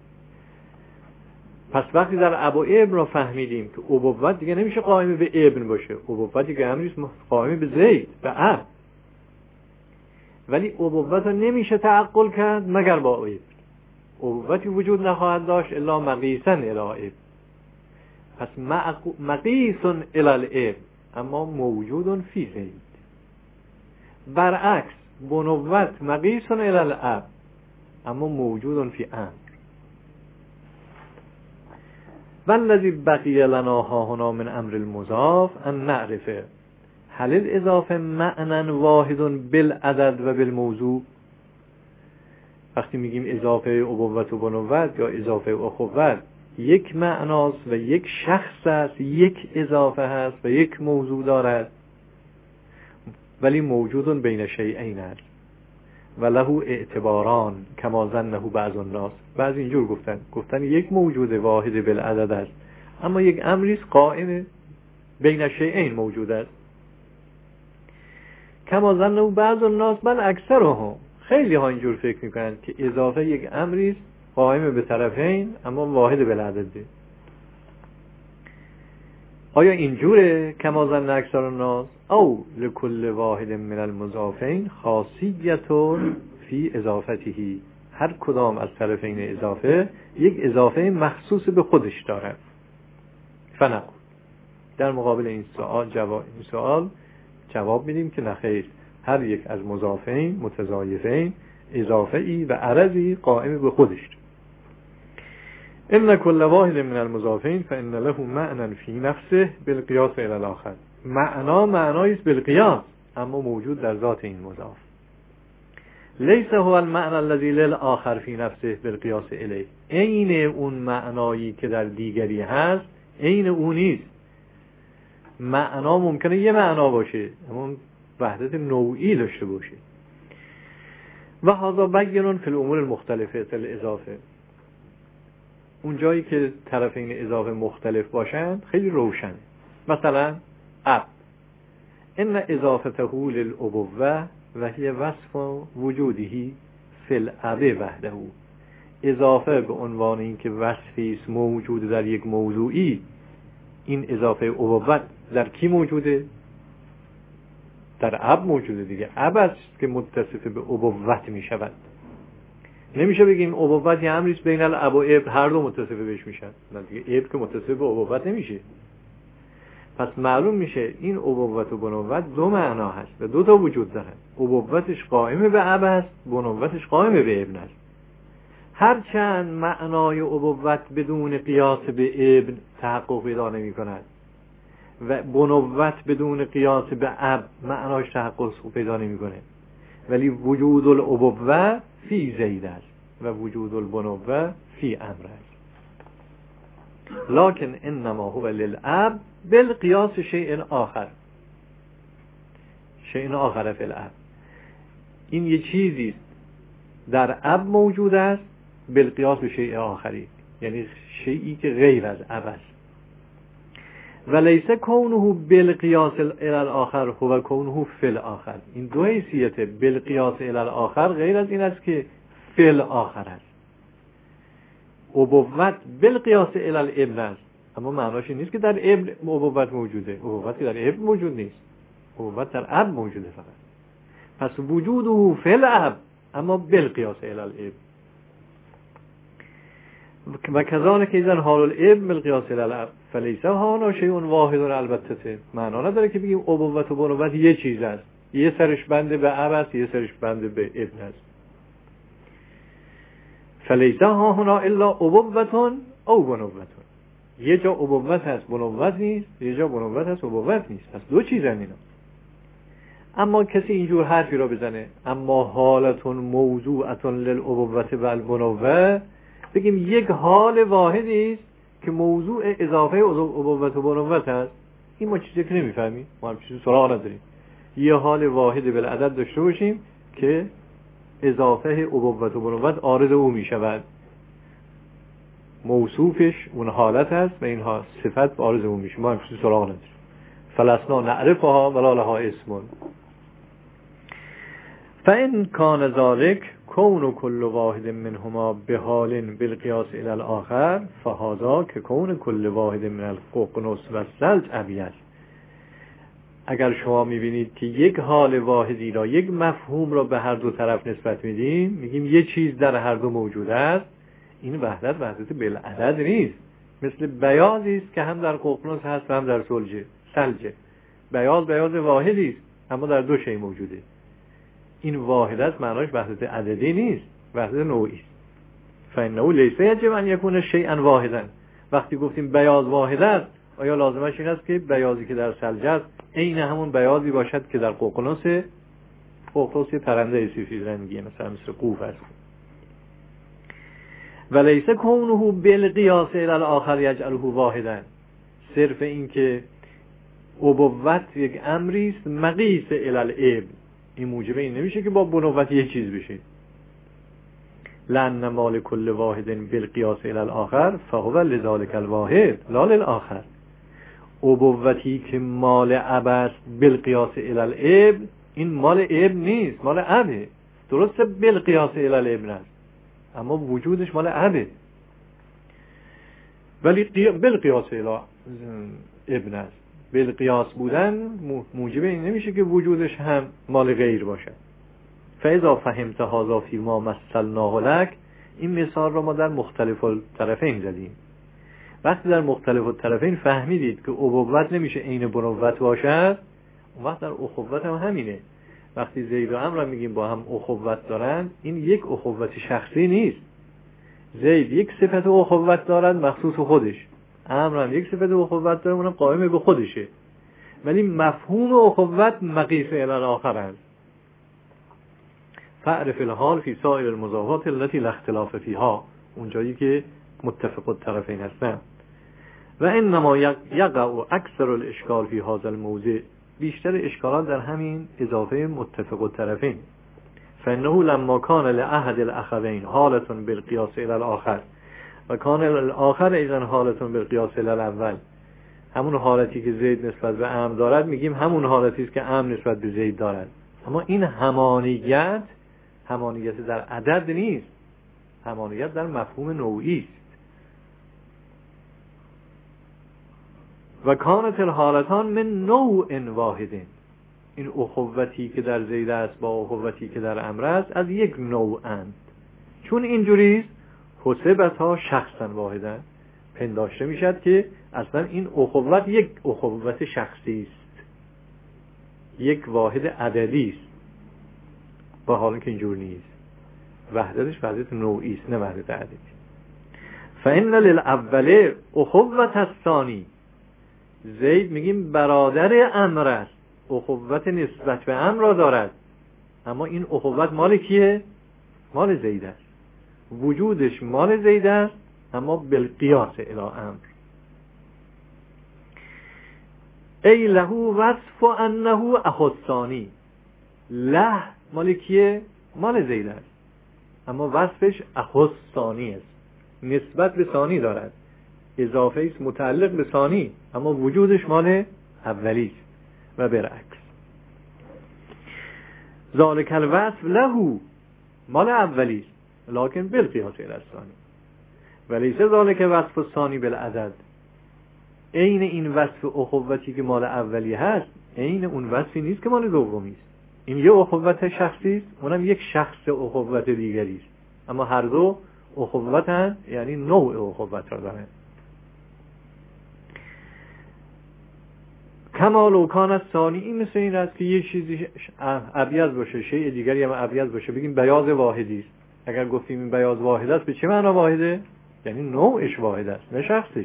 پس وقتی در ابو ابن را فهمیدیم که ابوت دیگه نمیشه قائم به ابن باشه، ابوت دیگه امریست قائم به زید، به اب، ولی ابوت را نمیشه تعقل کرد مگر با ابن. ابوتی وجود نخواهد داشت الا مقیسا الی ابن. پس مقیس الی الابن اما موجود فی زید. برعکس بنوت مقیس الی الاب اما موجود فی عمرو. والذی بقی لنا هاهنا من امر المضاف ان نعرف هل الاضافه معنی واحد بالعدد و بالموضوع. وقتی میگیم اضافه ابوت و بنوت یا اضافه اخوت یک معناست و یک شخص است، یک اضافه هست و یک موضوع دارد، ولی موجود بین شیئین است و له اعتباران کما ظنه بعض الناس. بعضی اینجور گفتن یک موجود واحد بالعدد است اما یک امری است قائم بین الشیئین موجود است. کما ظنوا بعض الناس بل اکثرهم، خیلی ها اینجور فکر میکنند که اضافه یک امری است قائم به طرفین اما واحد بالعدده. آیا اینجوره؟ کما ظن اکثر الناس او لکل واحد من المضافین خاصیت فی اضافته، هر کدام از طرفین اضافه یک اضافه مخصوص به خودش دارد. فنقول، در مقابل این سوال جواب میدیم که نخیر، هر یک از مضافین متضایفین اضافه ای و عرضی قائم به خودش دارد. ان كل واحد من المضافین فان له معنى فی نفسه بالقیاس الی الاخر، معنایی است بالقیاس اما موجود در ذات این مضاف. لیس هو المعنى الذي للآخر فی نفسه بالقیاس الیه، عین اون معنایی که در دیگری هست عین اون نیست. معنا ممکنه یه معنا باشه اما وحدت نوعی داشته باشه. و هذا بین فی الامور المختلفه الاضافه، اون جایی که طرفین اضافه مختلف باشند خیلی روشنه. مثلا اب، ان اضافته للابوه و هی وصف وجوده فی الاب وحده، اضافه به عنوان این که وصفی است موجود در یک موضوعی، این اضافه ابوت در کی موجوده؟ در اب موجوده دیگه. اب است که متصف به ابوت می شود. نمیشه بگیم ابوت یه امری است بین الاب و ابن هر دو متصف بهش میشن، نه دیگه ابن که متصف به ابوت نمیشه. پس معلوم میشه این ابوت و بنوت دو معنا هست و دو تا وجود دارن. ابوتش قائم به اب است، بنوتش قائم به ابن است. هرچند معنای ابوت بدون قیاس به ابن تحقق پیدا نمی کند و بنوت بدون قیاس به اب معناش تحقق پیدا نمی کنه، ولی وجود الابوه فی زید است و وجود البنوه فی امر است. لکن انما هو للاب بالقیاس شیء آخر، شیء آخر فی الاب، این یه چیزی است در اب موجود است بالقیاس به شیء آخری، یعنی شیئی که غیر از اب است. و لیس کونه بالقیاس الی الاخر هو کونه فی الاخر، این دو حیثیت بالقیاس الی الاخر غیر از این است که فی الاخر است. ابوت بالقیاس الی الابن است، اما معناش این نیست که در ابن ابوت موجوده، ابوت که در ابن موجود نیست، ابوت در اب موجوده فقط. پس وجوده فی الاب اما بالقیاس الی الابن. و کذالک اذا حال الابن بالقیاس الی الاب فلیس هانا شیء واحد. البته معنا نداره که بگیم ابوت و بنوت یه چیز است، یه سرش بنده به اب است یه سرش بنده به ابن است. فلیس هانا الا ابوتون او بنوتون، یه جا ابوت هست بنوت نیست، یه جا بنوت هست ابوت نیست، پس دو چیزن اینا. اما کسی اینجور حرفی را بزنه اما حالتون موضوعتون للابوت و البنوه، بگیم یک حال واحدی است که موضوع اضافه ابوت و بنوت هست، این ما چیزی که نمیفهمیم، ما هم چیزی سراغ نداریم. یه حال واحد بالعدد داشته باشیم که اضافه ابوت و بنوت عارض او می شود، موصوفش اون حالت هست و اینها صفت عارض او میشه، ما هم چیزی سراغ نداریم. فلسنا نعرفها ولا لها اسم. فإن كان ذلك كون كل واحد منهما بحال بالقياس إلى الآخر فهذا ككون كل واحد من الققنص والثلج أبيض. اگر شما میبینید که یک حال واحدی را، یک مفهوم را به هر دو طرف نسبت میدیم، میگیم یه چیز در هر دو موجود است، این وحدت بالعدد نیست. مثل بیاضی است که هم در ققنص هست و هم در ثلج. بیاض واحدی است اما در دو شی موجوده. این واحدت معناش وحدت عددی نیست، وحدت نوعی است. فإنه لیس یجب ان یکون شیئا واحدا. وقتی گفتیم بیاض واحد است، آیا لازمش این است که بیاضی که در ثلج است عین همون بیاضی باشد که در ققنص یه پرنده سفید رنگیه، مثل قوف است. ولیس کونه بالقیاس الی الاخر یجعله واحدا، صرف این که ابوت یک امری است مقیس الی الابن، این موجب این نمیشه که با بنوت یه چیز بشه. لأن مال كل واحد بالقیاس الی الاخر فهو لذلك الواحد لا للآخر. ابوتی که مال اب است بالقیاس الی الابن، این مال ابن نیست، مال ابه. درسته بالقیاس الی الابن است اما وجودش مال ابه، ولی بالقیاس الی ابن است. بالقیاس بودن موجب این نمیشه که وجودش هم مال غیر باشه. فاذا فهمت هذا فیما مثلناه لک، این مثال را ما در مختلف الطرفین زدیم. وقتی در مختلف الطرفین فهمیدید که ابوت نمیشه عین بنوت باشد، اون وقت در اخوت هم همینه. وقتی زید و عمرو میگیم با هم اخوت دارن، این یک اخوت شخصی نیست. زید یک صفت اخوت دارد مخصوص خودش، عمرو هم یک صفت اخوت داره اونم قائم به خودشه، ولی مفهوم اخوت مقیس الی الاخر است. فاعرف الحال فی سائر المضافات التي لا اختلاف فیها، اونجایی که متفق الطرفین هستن. و انما یقع اکثر الاشکال فی هذا الموضع، بیشتر اشکالات در همین اضافه متفق الطرفین. فانه لما کان لاحد الاخوین حالة بالقیاس الی الاخر و کان الاخر ایضا حالة بالقیاس الی الاول، همون حالتی که زید نسبت به عمرو دارد میگیم همون حالتی است که عمرو نسبت به زید دارد. اما این همانیت در عدد نیست، همانیت در مفهوم نوعی است. و کانت الحالتان من نوع واحد، این اخوتی که در زید است با اخوتی که در عمرو است از یک نوعند. چون اینجوریست حسبتها شخصا واحدا، پنداشته میشد که اصلا این اخوت یک اخوت شخصی است، یک واحد عددی است، با حالی که اینجور نیست. وحدتش وحدت نوعی است نه وحدت عددی. فإن للأول اخوت الثانی، زید میگیم برادر عمرو است، اخوت نسبت به عمرو را دارد، اما این اخوت مال کیه؟ مال زید است. وجودش مال زید است اما بالقیاس الی عمرو. ای له وصف انه اخو الثانی، له مال کیه؟ مال زید است، اما وصفش اخو الثانی است، نسبت به ثانی دارد، اضافه است متعلق به ثانی، اما وجودش مال اولی است و برعکس. ذالک الوصف له، مال اولی است لکن بالقیاس الی الثانی، ولیس ذالک وصف الثانی بالعدد. عین این وصف اخوتی که مال اولی هست عین اون وصفی نیست که مال دومی است. این یه اخوت شخصی است، اونم یک شخص اخوت دیگری است، اما هر دو اخوتن، یعنی نوع اخوت را دارن. کما لو کان الثانی، این مثل این است که یک چیزی ابیض باشه شیء دیگری هم ابیض باشه، بگیم بیاض واحدی است. اگر گفتیم این بیاض واحد است به چه معنا واحده؟ یعنی نوعش واحد است نه شخصش.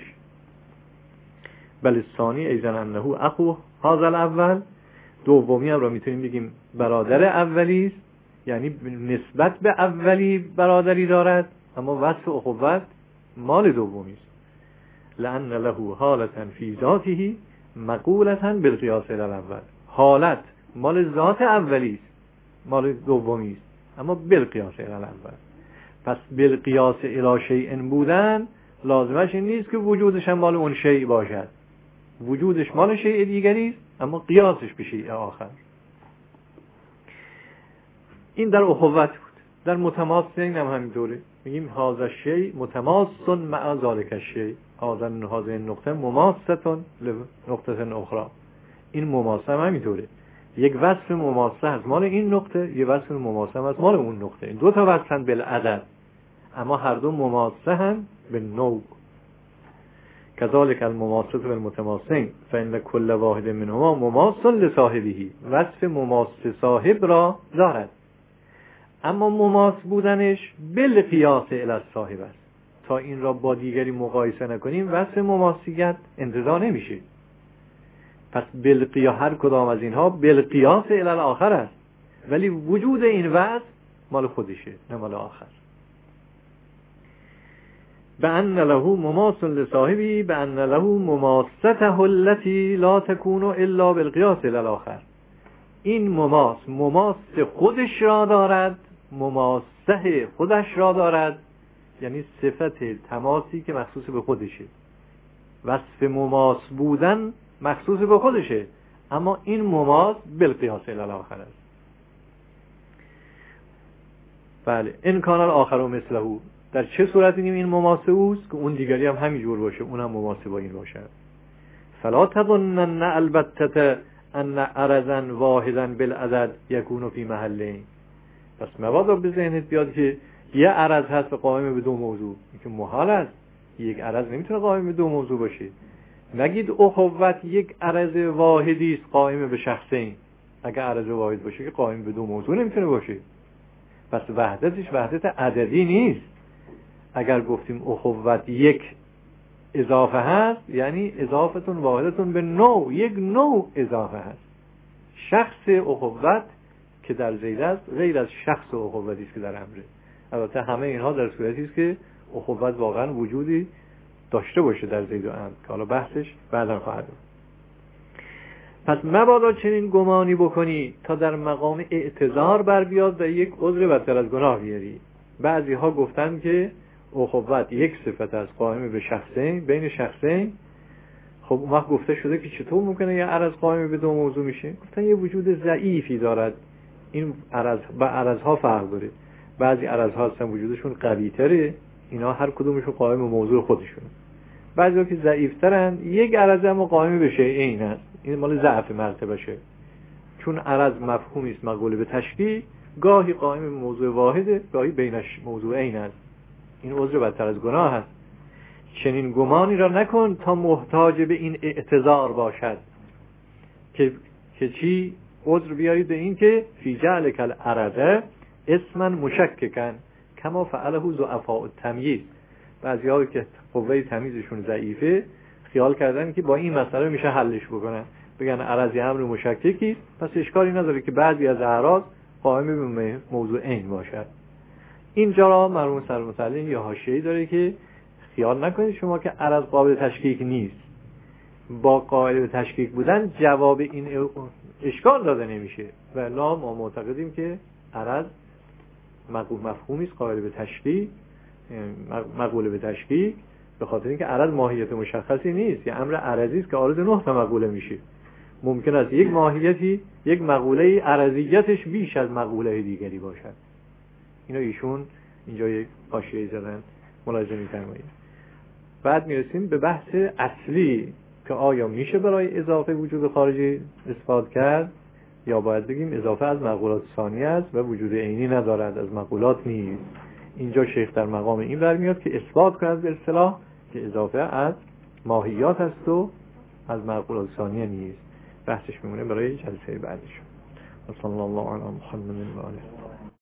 بل الثانی ایضا انه اخو هذا الاول، دومی هم را میتونیم بگیم برادر اولی است، یعنی نسبت به اولی برادری دارد، اما وصف اخوت مال دومی است. لأن له حالة فی ذاته مقولة بالقیاس الی الاول، حالت مال ذات اولی است، مال دومی است، اما بالقیاس الی الاول. پس بالقیاس الی شیء بودن لازمش این نیست که وجودش هم مال اون شیء باشد، وجودش مال شیء دیگری است اما قیاسش به شیء آخر. این در اخوت بود. در متماثلین هم همینطوره، میگیم هذا الشیء متماثل مع ذلک الشیء، هذه النقطه مماثله لنقطه اخرى. این مماثله هم همینطوره، یک وصف مماثله از مال این نقطه، یک وصف مماثله از مال اون نقطه. این دو تا وصفن بالعدد اما هر دو مماثله هم به نوع. كذلك المماثل بالمتماثلين فإن كل واحد منهما مماثل لصاحبه، وصف مماثل صاحب را دارد، اما مماثل بودنش بالقیاس الی الصاحب است. تا این را با دیگری مقایسه نکنیم وصف مماثلیت انتزاع نمیشه. پس هر کدام از اینها بالقیاس الی الاخر است، ولی وجود این وصف مال خودشه نه مال آخر. بأن له مماثل لصاحبه بأن له مماثلته التي لا تكون الا بالقياس الی الاخر. این مماثل خودش را دارد مماسه خودش را دارد، یعنی صفت تماسی که مخصوص به خودشه، وصف مماس بودن مخصوص به خودشه، اما این مماس بالقیاس الی الاخر است. بله، ان کان الاخر مثله، در چه صورتی این مماسه اوست که اون دیگری هم همینجور باشه، اونم مماسه با این باشه. فلا تظنن البته ان عرضا واحدا بالعدد یکون فی محلین. پس مبادا به ذهنت بیاد که یه عرض هست قائم به دو موضوع، این که محال است. یک عرض نمیتونه قائم به دو موضوع باشه. نگید اخوت یک عرض واحدی است قائم به شخصین. اگر عرض واحد باشه که قائم به دو موضوع نمیتونه باشه. پس وحدتش وحدت عددی نیست. اگر گفتیم اخوت یک اضافه هست، یعنی اضافتون واحدتون به نوع، یک نوع اضافه هست. شخص اخوت که در زید است غیر از شخص اخوتی است که در امره. البته همه اینها در صورتی است که اخوت واقعا وجودی داشته باشه در زید و امر، که حالا بحثش بعدا خواهد بود. پس مبادا چنین گمانی بکنی تا در مقام اعتذار بر بیاد و یک عذر بدتر از گناه بیاری. بعضی ها گفتن که اخوت یک صفت از قائم به شخصین، بین شخصین. خب اون وقت گفته شده که چطور ممکنه یه عرض قائم به دو موضوع میشه؟ گفتن یه وجود ضعیفی دارد. این عرض با عرضها فرق داره. بعضی عرضها هستن وجودشون قوی تره، اینا هر کدومشون قائم به موضوع خودشونه. بعضی ها که ضعیف ترن، یک عرض هم قائم به شیئین هست، این مال ضعف مرتبه شه. چون عرض مفهومی است مقبول به تشبیه، گاهی قائم به موضوع واحده، گاهی بینش موضوعین است. این عذر بدتر از گناه است. چنین گمانی را نکن تا محتاج به این اعتذار باشد که چی؟ عذر بیاری به این که فی جعلک العرض اسما مشککا کما فعله ضعفاء التمییز. بعضی‌ها که قوه تمییزشون ضعیفه خیال کردن که با این مسئله میشه حلش بکنن، بگن عرض امر مشککی، پس اشکالی نداره که بعضی از اعراض قائم به موضوع عین باشد. اینجا را مرحوم سرمطلع یا حاشیه‌ای داره که خیال نکنید شما که عرض قابل تشکیک نیست. با قابل تشکیک بودن جواب این اشکال داده نمیشه. ولی ما معتقدیم که عرض مفهومی است قابل به تشکیک، مقبول به تشکیک، به خاطر اینکه عرض ماهیت مشخصی نیست، یه امر عرضی است که عارض 9 تا مقوله میشه. ممکن است یک ماهیتی، یک مقوله عرضیتش بیش از مقوله دیگری باشد. اینا ایشون اینجا یک حاشیه‌ای زدن، ملاحظه می‌فرمایید. بعد میرسیم به بحث اصلی که آیا میشه برای اضافه وجود خارجی اثبات کرد یا باید بگیم اضافه از مقولات ثانیه است و وجود عینی ندارد، از مقولات نیست. اینجا شیخ در مقام این برمیاد که اثبات کند به اصطلاح که اضافه از ماهیات است و از مقولات ثانیه نیست. بحثش میمونه برای جلسه بعدش. صلی الله علی محمد و آله.